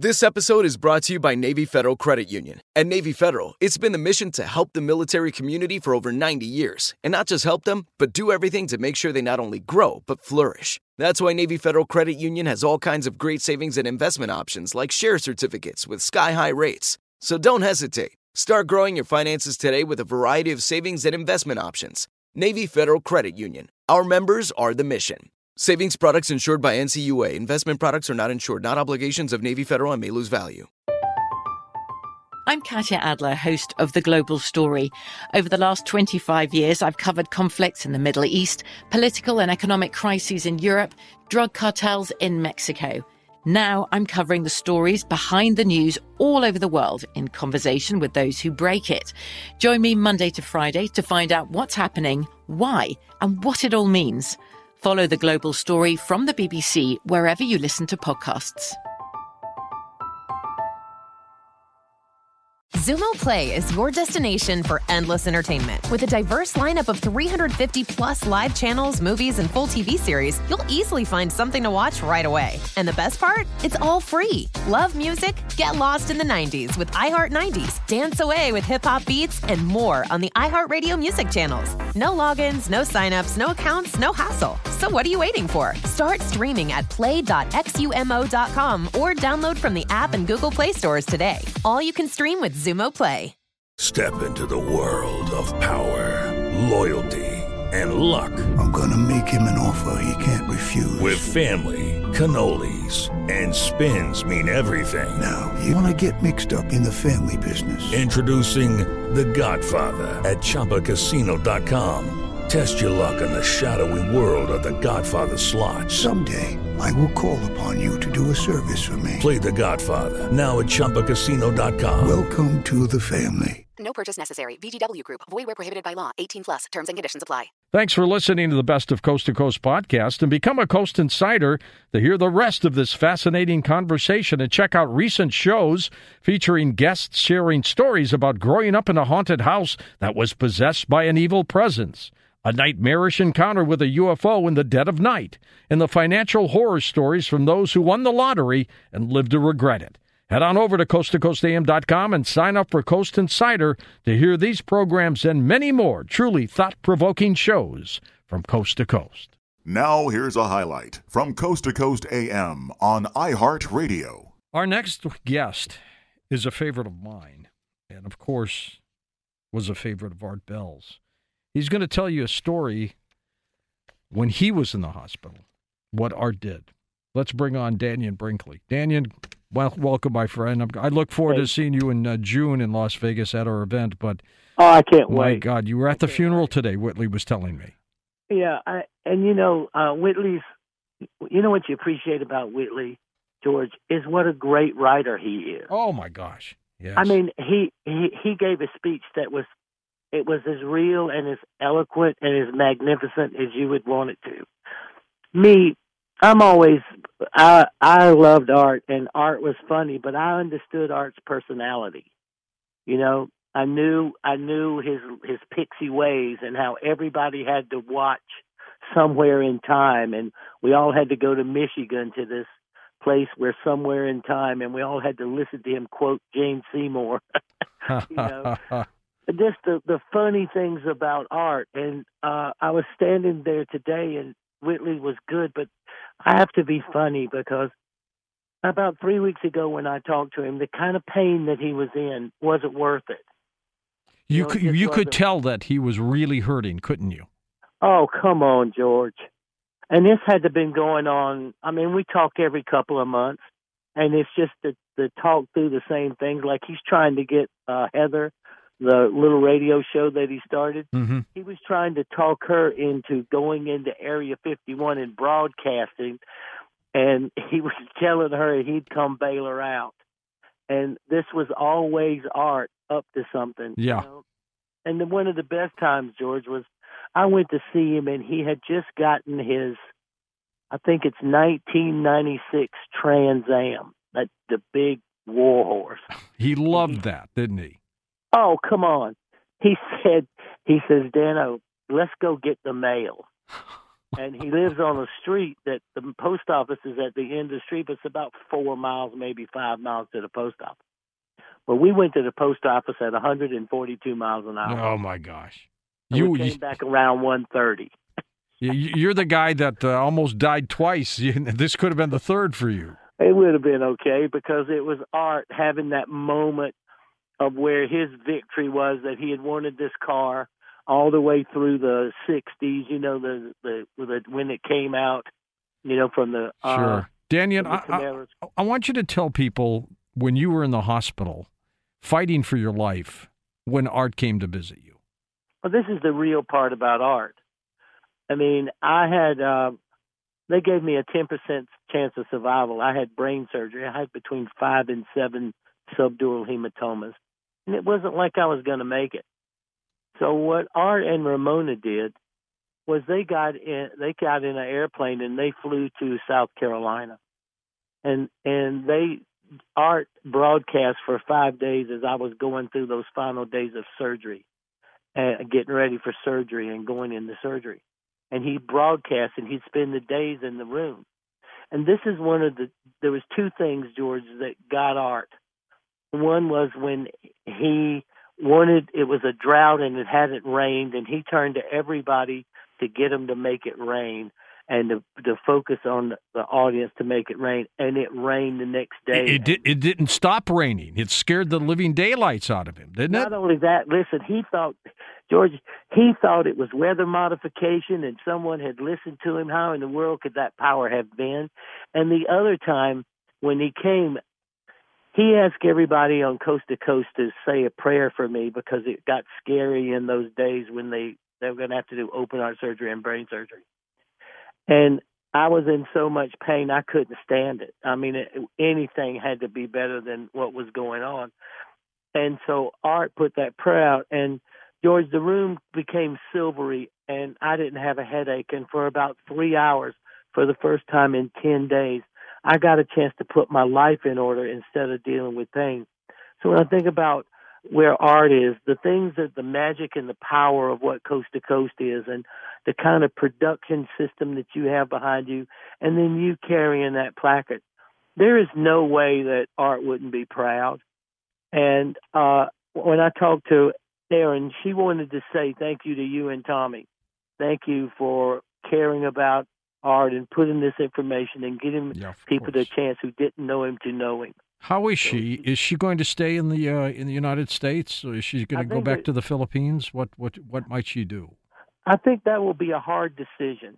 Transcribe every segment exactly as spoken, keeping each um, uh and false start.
This episode is brought to you by Navy Federal Credit Union. At Navy Federal, it's been the mission to help the military community for over ninety years. And not just help them, but do everything to make sure they not only grow, but flourish. That's why Navy Federal Credit Union has all kinds of great savings and investment options like share certificates with sky-high rates. So don't hesitate. Start growing your finances today with a variety of savings and investment options. Navy Federal Credit Union. Our members are the mission. Savings products insured by N C U A. Investment products are not insured, not obligations of Navy Federal and may lose value. I'm Katya Adler, host of The Global Story. Over the last twenty-five years, I've covered conflicts in the Middle East, political and economic crises in Europe, drug cartels in Mexico. Now I'm covering the stories behind the news all over the world in conversation with those who break it. Join me Monday to Friday to find out what's happening, why, and what it all means. Follow The Global Story from the B B C wherever you listen to podcasts. Xumo Play is your destination for endless entertainment. With a diverse lineup of three hundred fifty plus live channels, movies, and full T V series, you'll easily find something to watch right away. And the best part? It's all free. Love music? Get lost in the nineties with iHeart nineties. Dance away with hip-hop beats and more on the iHeartRadio music channels. No logins, no signups, no accounts, no hassle. So what are you waiting for? Start streaming at play dot xumo dot com or download from the app and Google Play stores today. All you can stream with Xumo Play. Step into the world of power, loyalty, and luck. I'm gonna make him an offer he can't refuse. With family, cannolis, and spins mean everything. Now, you wanna get mixed up in the family business. Introducing The Godfather at Chumba Casino dot com. Test your luck in the shadowy world of The Godfather slot. Someday, I will call upon you to do a service for me. Play The Godfather, now at Chumba Casino dot com. Welcome to the family. No purchase necessary. V G W Group. Void where prohibited by law. eighteen plus. Terms and conditions apply. Thanks for listening to the Best of Coast to Coast podcast, and become a Coast Insider to hear the rest of this fascinating conversation and check out recent shows featuring guests sharing stories about growing up in a haunted house that was possessed by an evil presence, a nightmarish encounter with a U F O in the dead of night, and the financial horror stories from those who won the lottery and lived to regret it. Head on over to coast to coast a m dot com and sign up for Coast Insider to hear these programs and many more truly thought-provoking shows from Coast to Coast. Now here's a highlight from Coast to Coast A M on iHeartRadio. Our next guest is a favorite of mine, and of course was a favorite of Art Bell's. He's going to tell you a story when he was in the hospital, what Art did. Let's bring on Dannion Brinkley. Dannion, well, welcome, my friend. I'm, I look forward hey. to seeing you in uh, June in Las Vegas at our event. But oh, I can't my wait. My God, you were at the funeral wait. today, Whitley was telling me. Yeah, I, and you know, uh, Whitley's, you know what you appreciate about Whitley, George, is what a great writer he is. Oh, my gosh. Yes. I mean, he, he, he gave a speech that was, it was as real and as eloquent and as magnificent as you would want it to. Me, I'm always, I I loved Art, and Art was funny, but I understood Art's personality. You know, I knew I knew his his pixie ways and how everybody had to watch somewhere in time, and we all had to go to Michigan to this place where somewhere in time, and we all had to listen to him quote Jane Seymour. You know. Just the, the funny things about Art. And uh, I was standing there today, and Whitley was good, but I have to be funny because about three weeks ago when I talked to him, the kind of pain that he was in wasn't worth it. You, you know, could, you could tell that he was really hurting, couldn't you? Oh, come on, George. And this had to been going on. I mean, we talk every couple of months, and it's just the, the talk through the same things. Like he's trying to get uh, Heather, the little radio show that he started, mm-hmm. he was trying to talk her into going into Area fifty-one and broadcasting, and he was telling her he'd come bail her out. And this was always Art up to something. Yeah. You know? And then one of the best times, George, was I went to see him, and he had just gotten his, I think it's nineteen ninety-six Trans Am, that the big war horse. He loved he, that, didn't he? Oh, come on. He said, he says, Dano, let's go get the mail. and he lives on a street that the post office is at the end of the street, but it's about four miles, maybe five miles to the post office. But we went to the post office at one hundred forty-two miles an hour. Oh, my gosh. And You we came back around one thirty. You're the guy that uh, almost died twice. This could have been the third for you. It would have been okay because it was Art having that moment of where his victory was, that he had wanted this car all the way through the sixties, you know, the, the, the when it came out, you know, from the uh, Sure. Daniel, from the I, I, I want you to tell people when you were in the hospital fighting for your life when Art came to visit you. Well, this is the real part about Art. I mean, I had, uh, they gave me a ten percent chance of survival. I had brain surgery. I had between five and seven subdural hematomas. And it wasn't like I was going to make it. So what Art and Ramona did was they got in, they got in an airplane and they flew to South Carolina. And, and they, Art broadcast for five days as I was going through those final days of surgery and getting ready for surgery and going into surgery. And he broadcast, and he'd spend the days in the room. And this is one of the, there was two things, George, that got Art. One was when he wanted, it was a drought and it hadn't rained, and he turned to everybody to get them to make it rain and to, to focus on the audience to make it rain. And it rained the next day. It, it, did, it didn't stop raining. It scared the living daylights out of him, didn't it? Not only that, listen, he thought, George, he thought it was weather modification and someone had listened to him. How in the world could that power have been? And the other time when he came, he asked everybody on Coast to Coast to say a prayer for me because it got scary in those days when they, they were going to have to do open heart surgery and brain surgery. And I was in so much pain, I couldn't stand it. I mean, it, anything had to be better than what was going on. And so Art put that prayer out, and George, the room became silvery, and I didn't have a headache. And for about three hours, for the first time in ten days, I got a chance to put my life in order instead of dealing with pain. So when I think about where Art is, the things that the magic and the power of what Coast to Coast is, and the kind of production system that you have behind you, and then you carrying that placard, there is no way that Art wouldn't be proud. And uh, when I talked to Erin, she wanted to say thank you to you and Tommy. Thank you for caring about Art and putting this information and getting yeah, people course. the chance who didn't know him to know him. How is she? Is she going to stay in the uh, in the United States, or is she going to go back that, to the Philippines? What what what might she do? I think that will be a hard decision.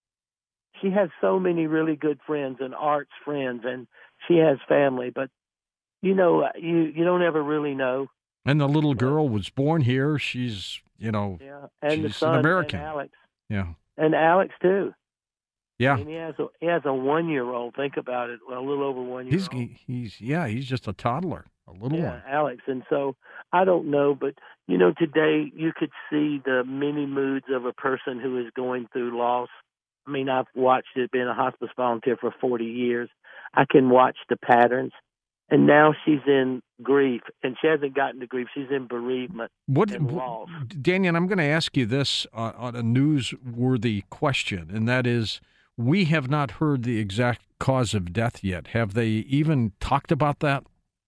She has so many really good friends and Art's friends, and she has family. But you know, you you don't ever really know. And the little girl was born here. She's you know, yeah, and she's the son, an American. and Alex, yeah, and Alex too. Yeah, and he has a he has a one year old. Think about it, well, a little over one year he's old. he's yeah, he's just a toddler, a little yeah, one. Alex. And so I don't know, but you know, today you could see the many moods of a person who is going through loss. I mean, I've watched it, been a hospice volunteer for forty years. I can watch the patterns. And now she's in grief, and she hasn't gotten to grief. She's in bereavement what, and loss. Daniel, I'm going to ask you this uh, on a newsworthy question, and that is, we have not heard the exact cause of death yet. Have they even talked about that?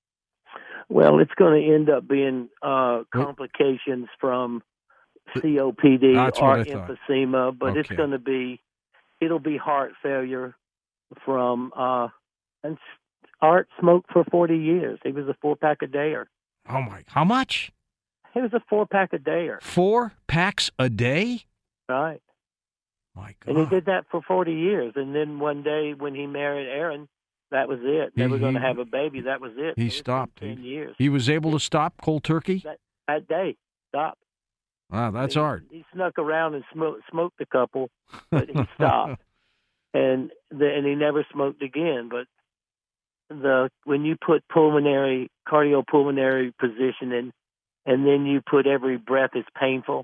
Well, it's going to end up being uh, complications from C O P D That's or what I thought. emphysema, but Okay. it's going to be, it'll be heart failure from, uh, and Art smoked for forty years. He was a four-pack a dayer. Oh, my. How much? He was a four-pack a dayer. Four packs a day? Right. My God. And he did that for forty years. And then one day when he married Erin, that was it. They He- were going to he- have a baby. That was it. He So it's been stopped. ten He- years. He was able to stop cold turkey? That, that day, stop. Wow, that's he, Art. He snuck around and smoked, smoked a couple, but he stopped. and the, and he never smoked again. But the when you put pulmonary, cardiopulmonary position in, and then you put every breath is painful,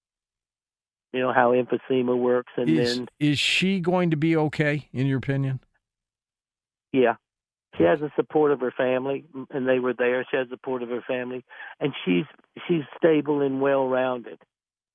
you know how emphysema works, and Is, then, is she going to be okay, in your opinion? yeah. She has the support of her family, and they were there. She has the support of her family, and she's she's stable and well-rounded.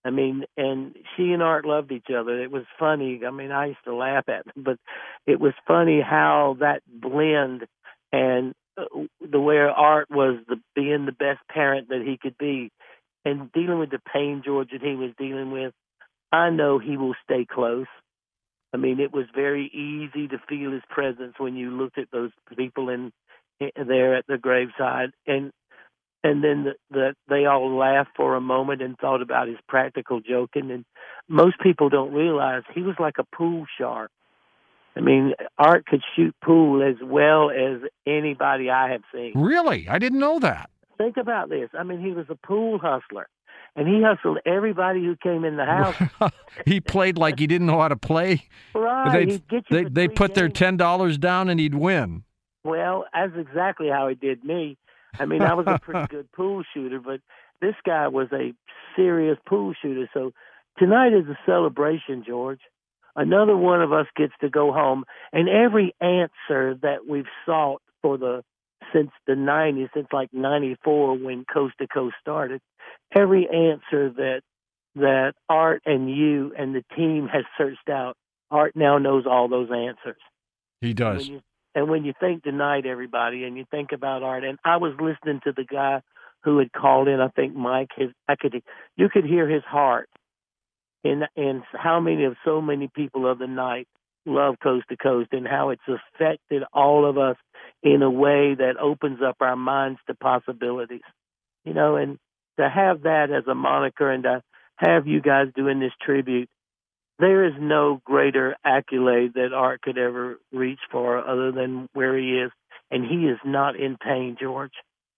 I mean, and she and Art loved each other. It was funny. I mean, I used to laugh at them, but it was funny how that blend and the way Art was the, being the best parent that he could be and dealing with the pain, George, that he was dealing with. I know he will stay close. I mean, it was very easy to feel his presence when you looked at those people in, in there at the graveside. And and then the, the, they all laughed for a moment and thought about his practical joking. And most people don't realize he was like a pool shark. I mean, Art could shoot pool as well as anybody I have seen. Really? I didn't know that. Think about this. I mean, he was a pool hustler, and he hustled everybody who came in the house. He played like he didn't know how to play. Right. They'd, he'd get you they they put games. their ten dollars down and he'd win. Well, that's exactly how he did me. I mean, I was a pretty good pool shooter, but this guy was a serious pool shooter. So tonight is a celebration, George. Another one of us gets to go home, and every answer that we've sought for the since the nineties, since like ninety-four when Coast to Coast started, every answer that that Art and you and the team has searched out, Art now knows all those answers. He does. And when you, and when you think tonight, everybody, and you think about Art, and I was listening to the guy who had called in, I think Mike, his, I could, you could hear his heart in, in how many of so many people of the night love Coast to Coast and how it's affected all of us in a way that opens up our minds to possibilities. You know, and to have that as a moniker and to have you guys doing this tribute, there is no greater accolade that Art could ever reach for other than where he is. And he is not in pain, George.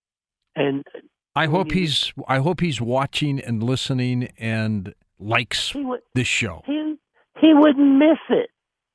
And I hope you, he's I hope he's watching and listening and likes would, this show. He, he wouldn't miss it.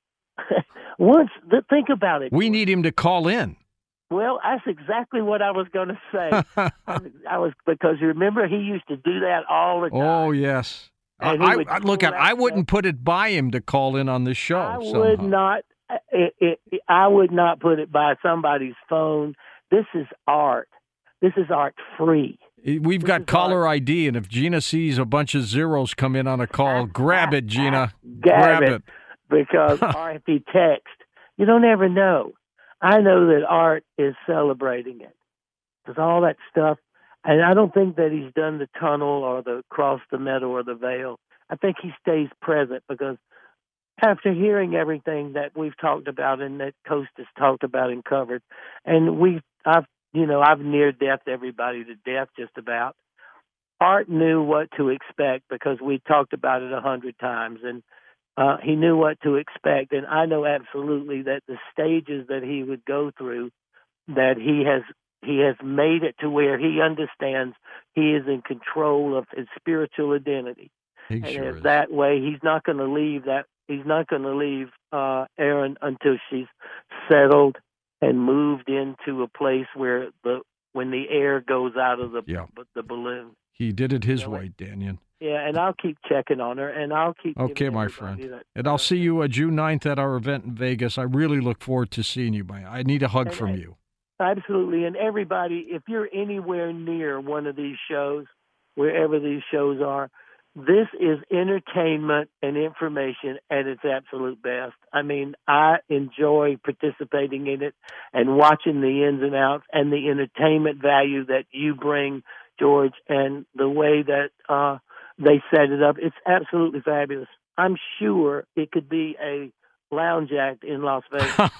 Once, think about it. We need him to call in. Well, that's exactly what I was going to say. I was because you remember he used to do that all the time. Oh yes. I, I, look, at, I wouldn't put it by him to call in on this show. I somehow. would not. It, it, it, I would not put it by somebody's phone. This is Art. This is Art free. We've this got caller Art. I D, and if Gina sees a bunch of zeros come in on a call, grab it, Gina. grab, grab it. it. Because Art, if he texts, you don't ever know. I know that Art is celebrating it. Because all that stuff, and I don't think that he's done the tunnel or the cross the meadow or the veil. I think he stays present because after hearing everything that we've talked about and that Coast has talked about and covered, and we, I've, you know, I've near death everybody to death just about. Art knew what to expect because we talked about it a hundred times, and uh, he knew what to expect. And I know absolutely that the stages that he would go through, that he has. He has made it to where he understands he is in control of his spiritual identity. He and sure if is. that way, he's not going to leave that. He's not going to leave uh, Erin until she's settled and moved into a place where the when the air goes out of the yeah. the balloon. He did it his you know, way, Daniel. Yeah, and I'll keep checking on her, and I'll keep. Okay, my friend. That, and I'll uh, see you uh, June ninth at our event in Vegas. I really look forward to seeing you. I need a hug and, from and, you. Absolutely. And everybody, if you're anywhere near one of these shows, wherever these shows are, this is entertainment and information at its absolute best. I mean, I enjoy participating in it and watching the ins and outs and the entertainment value that you bring, George, and the way that uh, they set it up. It's absolutely fabulous. I'm sure it could be a lounge act in Las Vegas.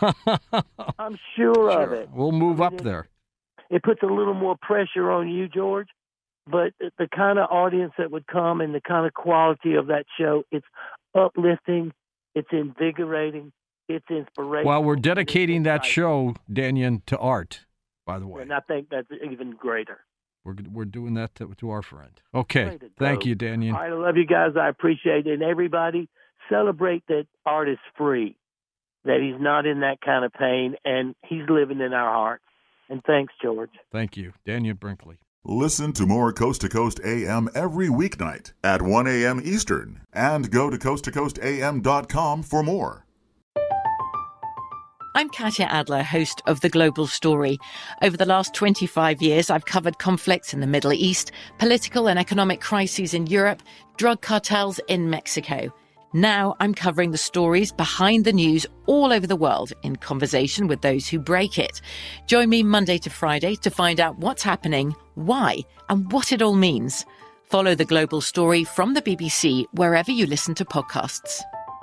I'm sure, sure of it. We'll move I mean, up there. It, it puts a little more pressure on you, George, but the kind of audience that would come and the kind of quality of that show, it's uplifting, it's invigorating, it's inspirational. Well, we're dedicating that show, Daniel, to Art, by the way. And I think that's even greater. We're we're doing that to, to our friend. Okay. Thank you, Daniel. All right, I love you guys. I appreciate it. And everybody, celebrate that Art is free, that he's not in that kind of pain, and he's living in our hearts. And thanks, George. Thank you. Daniel Brinkley. Listen to more Coast to Coast A M every weeknight at one a.m. Eastern, and go to coast to coast a m dot com for more. I'm Katya Adler, host of The Global Story. Over the last twenty-five years, I've covered conflicts in the Middle East, political and economic crises in Europe, drug cartels in Mexico. Now I'm covering the stories behind the news all over the world in conversation with those who break it. Join me Monday to Friday to find out what's happening, why, and what it all means. Follow The Global Story from the B B C wherever you listen to podcasts.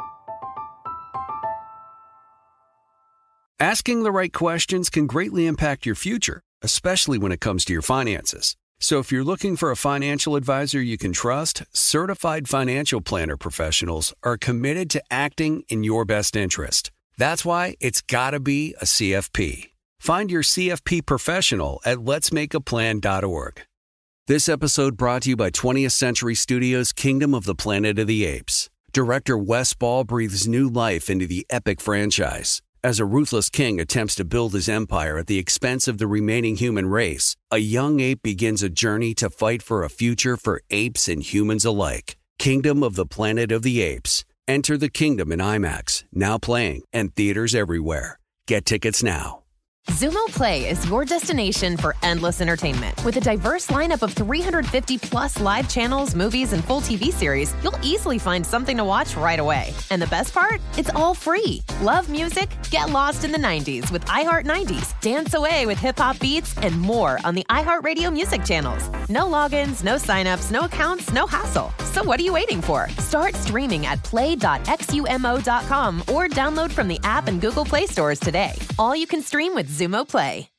Asking the right questions can greatly impact your future, especially when it comes to your finances. So if you're looking for a financial advisor you can trust, certified financial planner professionals are committed to acting in your best interest. That's why it's got to be a C F P. Find your C F P professional at lets make a plan dot org. This episode brought to you by twentieth Century Studios' Kingdom of the Planet of the Apes. Director Wes Ball breathes new life into the epic franchise. As a ruthless king attempts to build his empire at the expense of the remaining human race, a young ape begins a journey to fight for a future for apes and humans alike. Kingdom of the Planet of the Apes. Enter the kingdom in IMAX, now playing, and theaters everywhere. Get tickets now. Xumo Play is your destination for endless entertainment. With a diverse lineup of three hundred fifty plus live channels, movies, and full T V series, you'll easily find something to watch right away. And the best part? It's all free. Love music? Get lost in the nineties with iHeart nineties. Dance away with hip-hop beats and more on the iHeartRadio music channels. No logins, no signups, no accounts, no hassle. So what are you waiting for? Start streaming at play dot xumo dot com or download from the app and Google Play stores today. All you can stream with Xumo Play.